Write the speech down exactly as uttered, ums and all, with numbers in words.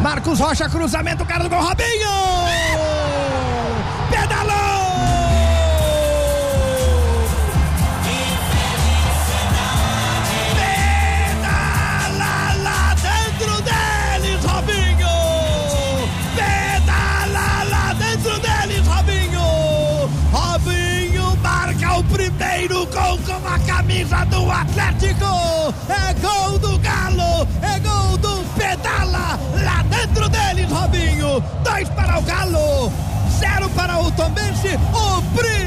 Marcos Rocha, cruzamento, cara do gol, Robinho! Pedalou! Pedala lá dentro deles, Robinho! Pedala lá dentro deles, Robinho! Robinho marca o primeiro gol com a camisa do Atlético! É gol do Galo! É gol do Pedala lá dentro deles, Robinho! Dois para o Galo, zero para o Tombense. O Pri